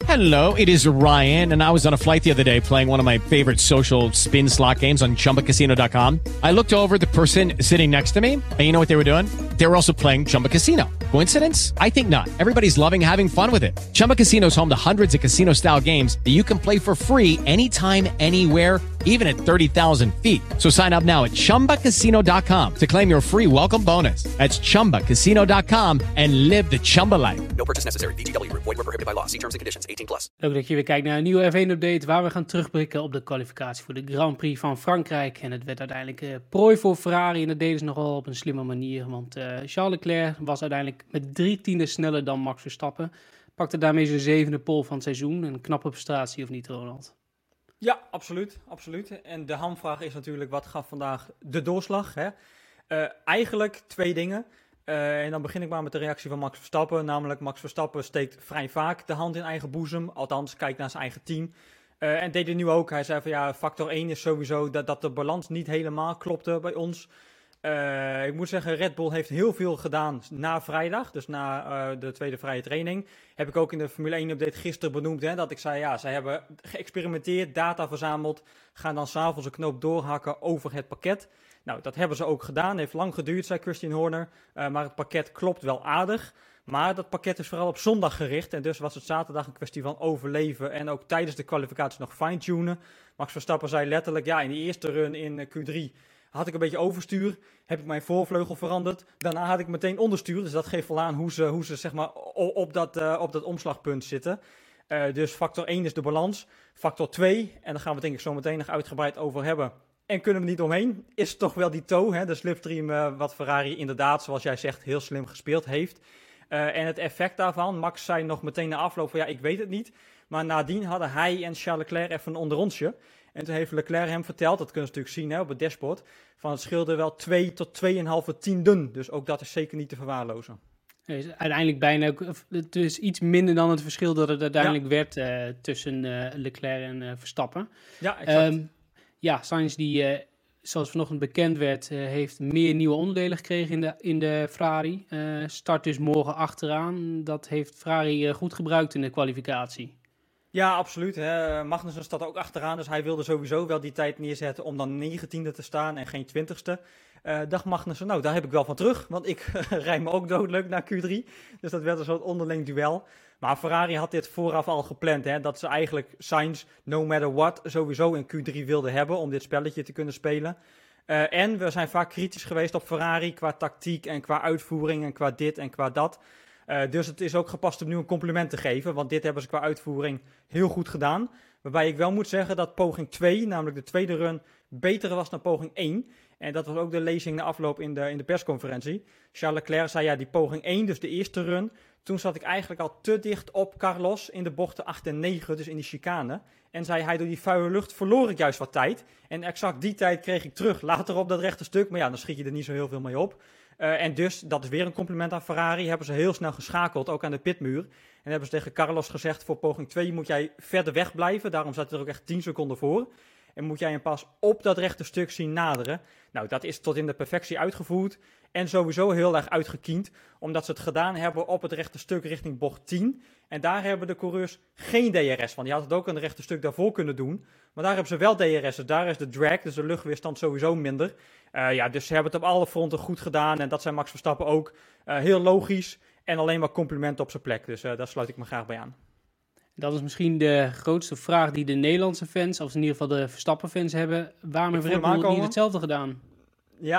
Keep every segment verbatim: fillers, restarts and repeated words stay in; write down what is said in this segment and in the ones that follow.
Hello, it is Ryan, and I was on a flight the other day playing one of my favorite social spin slot games on chumba casino dot com. I looked over at the person sitting next to me, and you know what they were doing? They were also playing Chumba Casino. Coincidence? I think not. Everybody's loving having fun with it. Chumba Casino is home to hundreds of casino-style games that you can play for free anytime, anywhere, even at thirty thousand feet. So sign up now at chumba casino dot com to claim your free welcome bonus. That's chumba casino dot com and live the Chumba life. No purchase necessary. V G W. Void where prohibited by law. See terms and conditions. eighteen plus. Leuk dat je weer kijkt naar een nieuwe F één update waar we gaan terugblikken op de kwalificatie voor de Grand Prix van Frankrijk. En het werd uiteindelijk uh, prooi voor Ferrari en dat deden ze nogal op een slimme manier. Want uh, Charles Leclerc was uiteindelijk met drie tienden sneller dan Max Verstappen. Pakte daarmee zijn zevende pole van het seizoen. Een knappe prestatie of niet, Ronald? Ja, absoluut, absoluut. En de hamvraag is natuurlijk, wat gaf vandaag de doorslag? Hè? Uh, eigenlijk twee dingen. Uh, en dan begin ik maar met de reactie van Max Verstappen. Namelijk, Max Verstappen steekt vrij vaak de hand in eigen boezem. Althans, kijkt naar zijn eigen team. Uh, en deed het nu ook. Hij zei van ja, factor één is sowieso dat, dat de balans niet helemaal klopte bij ons. Uh, ik moet zeggen, Red Bull heeft heel veel gedaan na vrijdag. Dus na uh, de tweede vrije training. Heb ik ook in de Formule één update gisteren benoemd. Hè, dat ik zei, ja, zij hebben geëxperimenteerd, data verzameld. Gaan dan s'avonds een knoop doorhakken over het pakket. Nou, dat hebben ze ook gedaan. Heeft lang geduurd, zei Christian Horner. Uh, maar het pakket klopt wel aardig. Maar dat pakket is vooral op zondag gericht. En dus was het zaterdag een kwestie van overleven. En ook tijdens de kwalificatie nog fine-tunen. Max Verstappen zei letterlijk, ja, in die eerste run in Q drie had ik een beetje overstuur. Heb ik mijn voorvleugel veranderd. Daarna had ik meteen onderstuur. Dus dat geeft wel aan hoe ze, hoe ze zeg maar, op, dat, uh, op dat omslagpunt zitten. Uh, dus factor één is de balans. Factor twee, en daar gaan we het denk ik zo meteen nog uitgebreid over hebben. En kunnen we niet omheen, is toch wel die toe, hè, de slipstream uh, wat Ferrari inderdaad, zoals jij zegt, heel slim gespeeld heeft. Uh, en het effect daarvan, Max zei nog meteen na afloop van ja, ik weet het niet. Maar nadien hadden hij en Charles Leclerc even een onderrondje. En toen heeft Leclerc hem verteld, dat kunnen ze natuurlijk zien hè, op het dashboard, van het scheelde wel twee tot twee komma vijf tienden. Dus ook dat is zeker niet te verwaarlozen. Nee, uiteindelijk bijna, het is iets minder dan het verschil dat het uiteindelijk ja. werd uh, tussen uh, Leclerc en uh, Verstappen. Ja, exact. Um, ja, Sainz die, uh, zoals vanochtend bekend werd, uh, heeft meer nieuwe onderdelen gekregen in de, in de Ferrari. Uh, start dus morgen achteraan. Dat heeft Ferrari uh, goed gebruikt in de kwalificatie. Ja, absoluut. Hè. Magnussen staat ook achteraan, dus hij wilde sowieso wel die tijd neerzetten om dan negentiende te staan en geen twintigste. Uh, dag Magnussen, nou daar heb ik wel van terug, want ik rijd me ook doodleuk naar Q drie. Dus dat werd een soort onderling duel. Maar Ferrari had dit vooraf al gepland, hè, dat ze eigenlijk Sainz, no matter what, sowieso in Q drie wilden hebben om dit spelletje te kunnen spelen. Uh, en we zijn vaak kritisch geweest op Ferrari qua tactiek en qua uitvoering en qua dit en qua dat. Uh, dus het is ook gepast om nu een compliment te geven, want dit hebben ze qua uitvoering heel goed gedaan. Waarbij ik wel moet zeggen dat poging twee, namelijk de tweede run, beter was dan poging één. En dat was ook de lezing na afloop in de, in de persconferentie. Charles Leclerc zei ja, die poging één, dus de eerste run. Toen zat ik eigenlijk al te dicht op Carlos in de bochten acht en negen, dus in die chicane. En zei hij, door die vuile lucht verloor ik juist wat tijd. En exact die tijd kreeg ik terug later op dat rechte stuk. Maar ja, dan schiet je er niet zo heel veel mee op. Uh, en dus, dat is weer een compliment aan Ferrari, hebben ze heel snel geschakeld, ook aan de pitmuur. En hebben ze tegen Carlos gezegd, voor poging twee moet jij verder weg blijven. Daarom zat hij er ook echt tien seconden voor. En moet jij hem pas op dat rechte stuk zien naderen. Nou, dat is tot in de perfectie uitgevoerd. En sowieso heel erg uitgekiend, omdat ze het gedaan hebben op het rechte stuk richting bocht tien. En daar hebben de coureurs geen D R S van. Die hadden het ook aan het rechte stuk daarvoor kunnen doen. Maar daar hebben ze wel D R S. Dus daar is de drag, dus de luchtweerstand sowieso minder. Uh, ja, dus ze hebben het op alle fronten goed gedaan. En dat zijn Max Verstappen ook. Uh, heel logisch. En alleen maar complimenten op zijn plek. Dus uh, daar sluit ik me graag bij aan. Dat is misschien de grootste vraag die de Nederlandse fans, of in ieder geval de Verstappen-fans hebben. Waarom heeft Red Bull niet hetzelfde gedaan? Ja,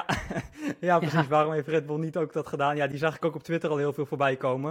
ja precies. Ja. Waarom heeft Red Bull niet ook dat gedaan? Ja, die zag ik ook op Twitter al heel veel voorbij komen.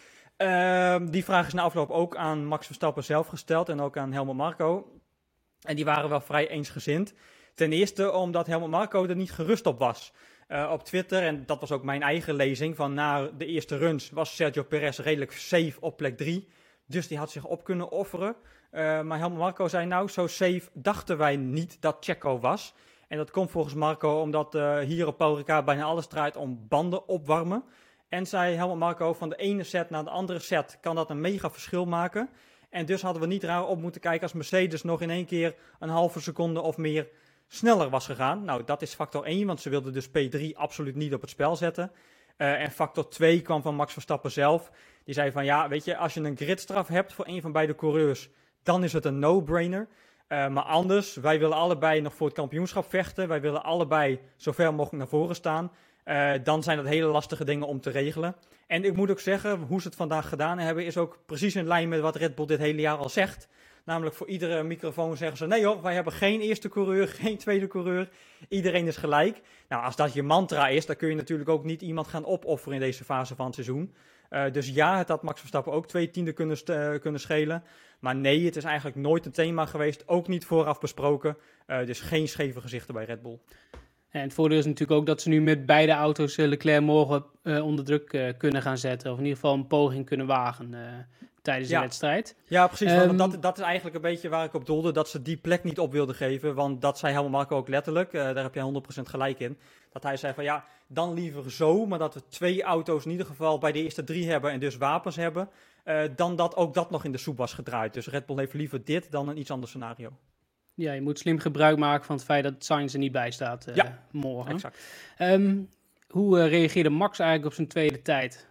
Uh, die vraag is na afloop ook aan Max Verstappen zelf gesteld en ook aan Helmut Marko. En die waren wel vrij eensgezind. Ten eerste omdat Helmut Marko er niet gerust op was. Uh, op Twitter, en dat was ook mijn eigen lezing, van na de eerste runs was Sergio Perez redelijk safe op plek drie. Dus die had zich op kunnen offeren. Uh, maar Helmut Marko zei nou, zo safe dachten wij niet dat Checo was. En dat komt volgens Marko omdat uh, hier op Paul Ricard bijna alles draait om banden opwarmen. En zei Helmut Marko, van de ene set naar de andere set kan dat een mega verschil maken. En dus hadden we niet raar op moeten kijken als Mercedes nog in één keer een halve seconde of meer sneller was gegaan. Nou, dat is factor één, want ze wilden dus P drie absoluut niet op het spel zetten. Uh, en factor twee kwam van Max Verstappen zelf. Die zei van ja, weet je, als je een gridstraf hebt voor een van beide coureurs, dan is het een no-brainer. Uh, maar anders, wij willen allebei nog voor het kampioenschap vechten. Wij willen allebei zo ver mogelijk naar voren staan. Uh, dan zijn dat hele lastige dingen om te regelen. En ik moet ook zeggen, hoe ze het vandaag gedaan hebben, is ook precies in lijn met wat Red Bull dit hele jaar al zegt. Namelijk voor iedere microfoon zeggen ze, nee hoor, wij hebben geen eerste coureur, geen tweede coureur. Iedereen is gelijk. Nou, als dat je mantra is, dan kun je natuurlijk ook niet iemand gaan opofferen in deze fase van het seizoen. Uh, dus ja, het had Max Verstappen ook twee tienden kunnen, uh, kunnen schelen. Maar nee, het is eigenlijk nooit een thema geweest, ook niet vooraf besproken. Uh, dus geen scheve gezichten bij Red Bull. En het voordeel is natuurlijk ook dat ze nu met beide auto's uh, Leclerc morgen uh, onder druk uh, kunnen gaan zetten. Of in ieder geval een poging kunnen wagen uh, tijdens ja. de wedstrijd. Ja, precies. Um, want dat, dat is eigenlijk een beetje waar ik op doelde. Dat ze die plek niet op wilden geven. Want dat zei Helmut Marko ook letterlijk. Uh, daar heb je honderd procent gelijk in. Dat hij zei van ja, dan liever zo. Maar dat we twee auto's in ieder geval bij de eerste drie hebben. En dus wapens hebben. Uh, dan dat ook dat nog in de soep was gedraaid. Dus Red Bull heeft liever dit dan een iets ander scenario. Ja, je moet slim gebruik maken van het feit dat Sainz er niet bij staat uh, ja, morgen. Exact. Um, hoe uh, reageerde Max eigenlijk op zijn tweede tijd?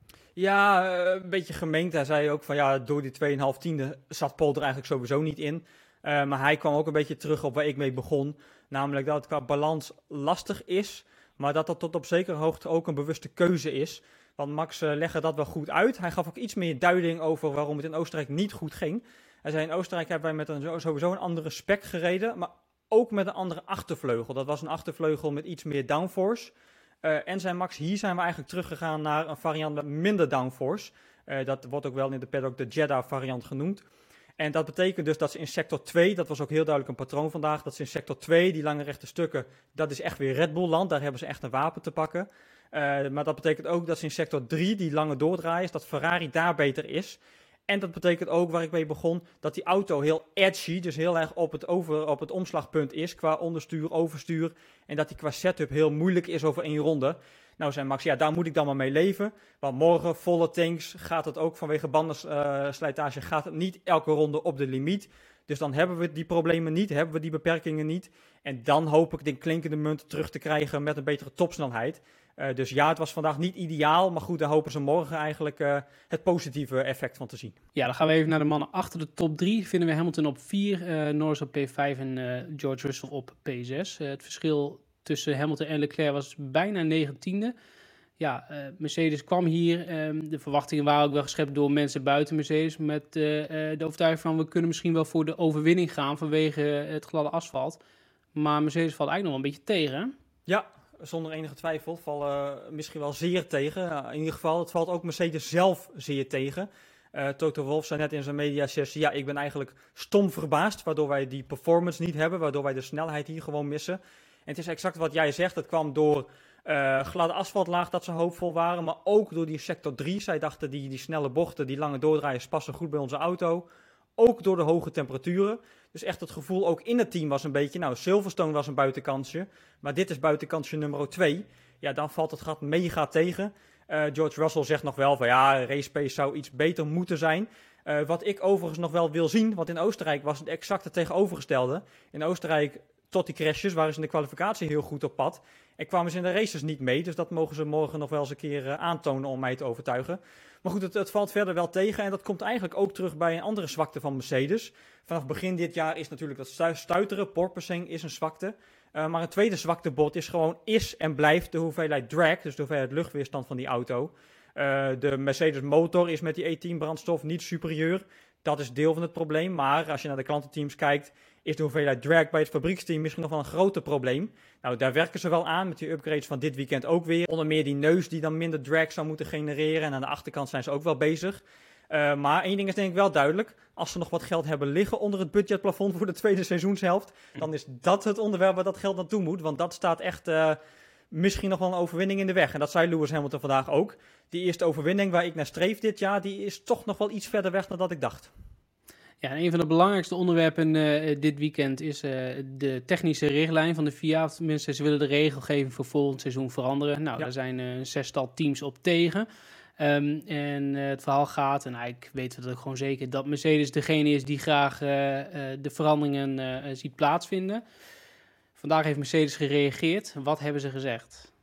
Ja, uh, een beetje gemeend. Hij zei ook van ja, door die twee komma vijf tiende zat Paul er eigenlijk sowieso niet in. Uh, maar hij kwam ook een beetje terug op waar ik mee begon. Namelijk dat het qua balans lastig is. Maar dat dat tot op zekere hoogte ook een bewuste keuze is. Want Max uh, legde dat wel goed uit. Hij gaf ook iets meer duiding over waarom het in Oostenrijk niet goed ging. Hij zei in Oostenrijk hebben wij met een, sowieso een andere spec gereden. Maar ook met een andere achtervleugel. Dat was een achtervleugel met iets meer downforce. Uh, en zijn Max, hier zijn we eigenlijk teruggegaan naar een variant met minder downforce. Uh, dat wordt ook wel in de paddock de Jeddah variant genoemd. En dat betekent dus dat ze in sector twee, dat was ook heel duidelijk een patroon vandaag, dat ze in sector twee, die lange rechte stukken, dat is echt weer Red Bull land, daar hebben ze echt een wapen te pakken. Uh, maar dat betekent ook dat ze in sector drie, die lange doordraaiers, dat Ferrari daar beter is. En dat betekent ook, waar ik mee begon, dat die auto heel edgy, dus heel erg op het, over, op het omslagpunt is, qua onderstuur, overstuur. En dat die qua setup heel moeilijk is over één ronde. Nou, zei Max, ja, daar moet ik dan maar mee leven. Want morgen, volle tanks, gaat het ook vanwege bandenslijtage, uh, gaat het niet elke ronde op de limiet. Dus dan hebben we die problemen niet, hebben we die beperkingen niet. En dan hoop ik de klinkende munt terug te krijgen met een betere topsnelheid. Uh, dus ja, het was vandaag niet ideaal, maar goed, daar hopen ze morgen eigenlijk uh, het positieve effect van te zien. Ja, dan gaan we even naar de mannen achter de top drie. Vinden we Hamilton op vier, uh, Norris op P vijf en uh, George Russell op P zes. Uh, het verschil tussen Hamilton en Leclerc was bijna negentiende. Ja, uh, Mercedes kwam hier. Um, de verwachtingen waren ook wel geschept door mensen buiten Mercedes. Met uh, uh, de overtuiging van we kunnen misschien wel voor de overwinning gaan vanwege het gladde asfalt. Maar Mercedes valt eigenlijk nog wel een beetje tegen. Ja, zonder enige twijfel. Vallen uh, misschien wel zeer tegen. Uh, in ieder geval, het valt ook Mercedes zelf zeer tegen. Uh, Toto Wolff zei net in zijn mediasessie, ja, ik ben eigenlijk stom verbaasd, waardoor wij die performance niet hebben, waardoor wij de snelheid hier gewoon missen. En het is exact wat jij zegt, het kwam door uh, gladde asfaltlaag dat ze hoopvol waren, maar ook door die sector drie. Zij dachten die, die snelle bochten, die lange doordraaiers passen goed bij onze auto. Ook door de hoge temperaturen. Dus echt het gevoel ook in het team was een beetje, nou, Silverstone was een buitenkansje, maar dit is buitenkansje nummer twee. Ja, dan valt het gat mega tegen. Uh, George Russell zegt nog wel van ja, race pace zou iets beter moeten zijn. Uh, wat ik overigens nog wel wil zien, want in Oostenrijk was het exact het tegenovergestelde. In Oostenrijk, tot die crashes, waren ze in de kwalificatie heel goed op pad. En kwamen ze in de races niet mee, dus dat mogen ze morgen nog wel eens een keer uh, aantonen om mij te overtuigen. Maar goed, het, het valt verder wel tegen en dat komt eigenlijk ook terug bij een andere zwakte van Mercedes. Vanaf begin dit jaar is natuurlijk dat stuiteren, porpoising is een zwakte. Uh, maar een tweede zwaktebod is gewoon is en blijft de hoeveelheid drag, dus de hoeveelheid luchtweerstand van die auto. Uh, de Mercedes motor is met die E tien brandstof niet superieur. Dat is deel van het probleem, maar als je naar de klantenteams kijkt, is de hoeveelheid drag bij het fabrieksteam misschien nog wel een groter probleem. Nou, daar werken ze wel aan met die upgrades van dit weekend ook weer. Onder meer die neus die dan minder drag zou moeten genereren en aan de achterkant zijn ze ook wel bezig. Uh, maar één ding is denk ik wel duidelijk. Als ze nog wat geld hebben liggen onder het budgetplafond voor de tweede seizoenshelft, dan is dat het onderwerp waar dat geld naartoe moet. Want dat staat echt uh, misschien nog wel een overwinning in de weg. En dat zei Lewis Hamilton vandaag ook. Die eerste overwinning waar ik naar streef dit jaar, die is toch nog wel iets verder weg dan dat ik dacht. Ja, en een van de belangrijkste onderwerpen uh, dit weekend is uh, de technische richtlijn van de F I A. Tenminste, ze willen de regelgeving voor volgend seizoen veranderen. Nou, ja. Daar zijn uh, een zestal teams op tegen. Um, en uh, het verhaal gaat, en eigenlijk weten we dat ook gewoon zeker, dat Mercedes degene is die graag uh, uh, de veranderingen uh, ziet plaatsvinden. Vandaag heeft Mercedes gereageerd. Wat hebben ze gezegd?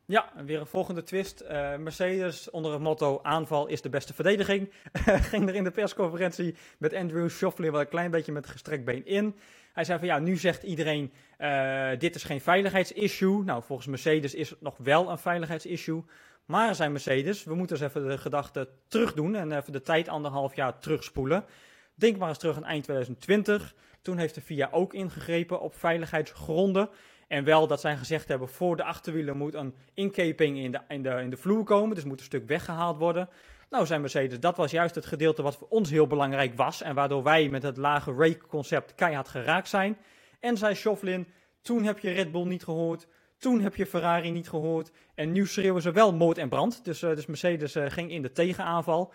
Ja, weer een volgende twist. Uh, Mercedes onder het motto aanval is de beste verdediging. Ging er in de persconferentie met Andrew Schauffele wel een klein beetje met gestrekt been in. Hij zei van ja, nu zegt iedereen uh, dit is geen veiligheidsissue. Nou, volgens Mercedes is het nog wel een veiligheidsissue. Maar zei Mercedes, we moeten eens even de gedachte terug doen en even de tijd anderhalf jaar terugspoelen. Denk maar eens terug aan eind twintig twintig. Toen heeft de F I A ook ingegrepen op veiligheidsgronden. En wel dat zij gezegd hebben, voor de achterwielen moet een inkeping in de, in de, in de vloer komen. Dus moet een stuk weggehaald worden. Nou, zei Mercedes, dat was juist het gedeelte wat voor ons heel belangrijk was. En waardoor wij met het lage rake-concept keihard geraakt zijn. En zei Schauffele, toen heb je Red Bull niet gehoord. Toen heb je Ferrari niet gehoord. En nu schreeuwen ze wel moord en brand. Dus, uh, dus Mercedes uh, ging in de tegenaanval.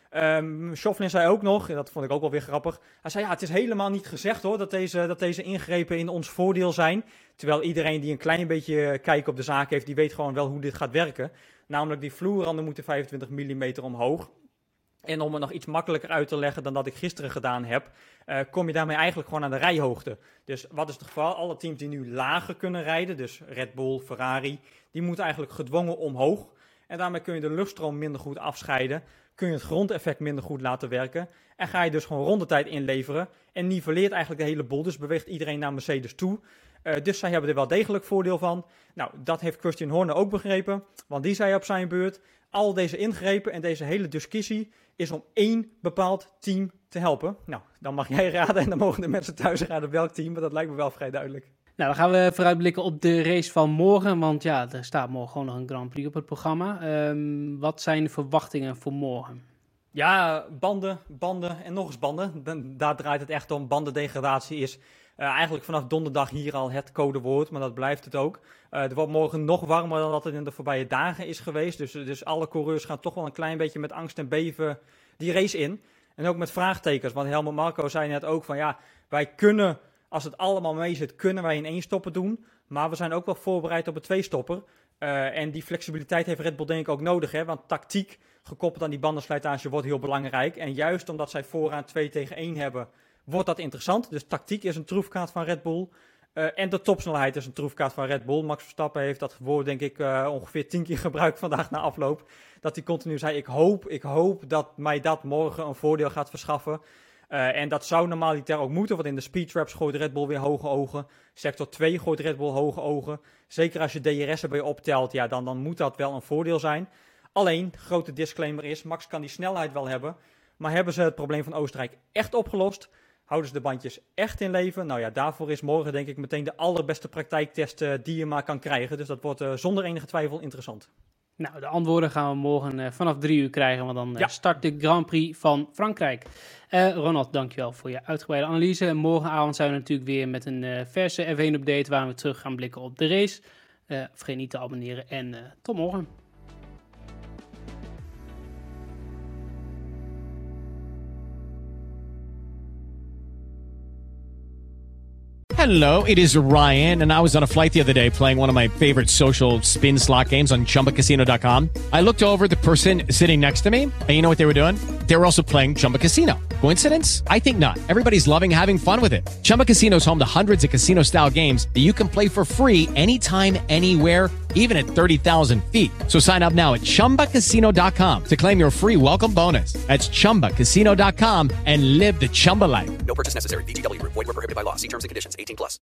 Um, Schauffele zei ook nog, dat vond ik ook wel weer grappig. Hij zei, ja, het is helemaal niet gezegd hoor, dat deze, dat deze ingrepen in ons voordeel zijn. Terwijl iedereen die een klein beetje kijk op de zaak heeft, die weet gewoon wel hoe dit gaat werken. Namelijk die vloerranden moeten vijfentwintig millimeter omhoog. En om het nog iets makkelijker uit te leggen dan dat ik gisteren gedaan heb, uh, kom je daarmee eigenlijk gewoon aan de rijhoogte. Dus wat is het geval? Alle teams die nu lager kunnen rijden, dus Red Bull, Ferrari, die moeten eigenlijk gedwongen omhoog. En daarmee kun je de luchtstroom minder goed afscheiden. Kun je het grondeffect minder goed laten werken. En ga je dus gewoon rondetijd inleveren. En niveleert eigenlijk de hele boel. Dus beweegt iedereen naar Mercedes toe. Uh, dus zij hebben er wel degelijk voordeel van. Nou, dat heeft Christian Horner ook begrepen. Want die zei op zijn beurt, al deze ingrepen en deze hele discussie is om één bepaald team te helpen. Nou, dan mag jij raden en dan mogen de mensen thuis raden welk team. Maar dat lijkt me wel vrij duidelijk. Nou, dan gaan we vooruitblikken op de race van morgen. Want ja, er staat morgen gewoon nog een Grand Prix op het programma. Um, wat zijn de verwachtingen voor morgen? Ja, banden, banden en nog eens banden. Daar draait het echt om. Bandendegradatie is uh, eigenlijk vanaf donderdag hier al het codewoord, maar dat blijft het ook. Uh, het wordt morgen nog warmer dan dat het in de voorbije dagen is geweest. Dus, dus alle coureurs gaan toch wel een klein beetje met angst en beven die race in. En ook met vraagtekens, want Helmut Marko zei net ook van ja, wij kunnen, als het allemaal mee zit, kunnen wij in één stopper doen. Maar we zijn ook wel voorbereid op een tweestopper. Uh, en die flexibiliteit heeft Red Bull denk ik ook nodig, hè? Want tactiek gekoppeld aan die bandenslijtage wordt heel belangrijk. En juist omdat zij vooraan twee tegen één hebben, wordt dat interessant. Dus tactiek is een troefkaart van Red Bull. Uh, en de topsnelheid is een troefkaart van Red Bull. Max Verstappen heeft dat woord denk ik uh, ongeveer tien keer gebruikt vandaag na afloop. Dat hij continu zei, ik hoop, ik hoop dat mij dat morgen een voordeel gaat verschaffen. Uh, en dat zou normaliter ook moeten, want in de speedtraps gooit Red Bull weer hoge ogen. Sector twee gooit Red Bull hoge ogen. Zeker als je D R S erbij optelt, ja, dan, dan moet dat wel een voordeel zijn. Alleen, grote disclaimer is, Max kan die snelheid wel hebben. Maar hebben ze het probleem van Oostenrijk echt opgelost? Houden ze de bandjes echt in leven? Nou ja, daarvoor is morgen denk ik meteen de allerbeste praktijktest uh, die je maar kan krijgen. Dus dat wordt uh, zonder enige twijfel interessant. Nou, de antwoorden gaan we morgen uh, vanaf drie uur krijgen, want dan uh, ja. start de Grand Prix van Frankrijk. Uh, Ronald, dankjewel voor je uitgebreide analyse. Morgenavond zijn we natuurlijk weer met een uh, verse F één update waar we terug gaan blikken op de race. Uh, vergeet niet te abonneren en uh, tot morgen. Hello, it is Ryan, and I was on a flight the other day playing one of my favorite social spin slot games on Chumba Casino dot com. I looked over at the person sitting next to me, and you know what they were doing? They were also playing Chumba Casino. Coincidence? I think not. Everybody's loving having fun with it. Chumba Casino is home to hundreds of casino-style games that you can play for free anytime, anywhere, even at thirty thousand feet. So sign up now at Chumba Casino dot com to claim your free welcome bonus. That's Chumba Casino dot com and live the Chumba life. No purchase necessary. V G W. Void where prohibited by law. See terms and conditions. eighteen plus.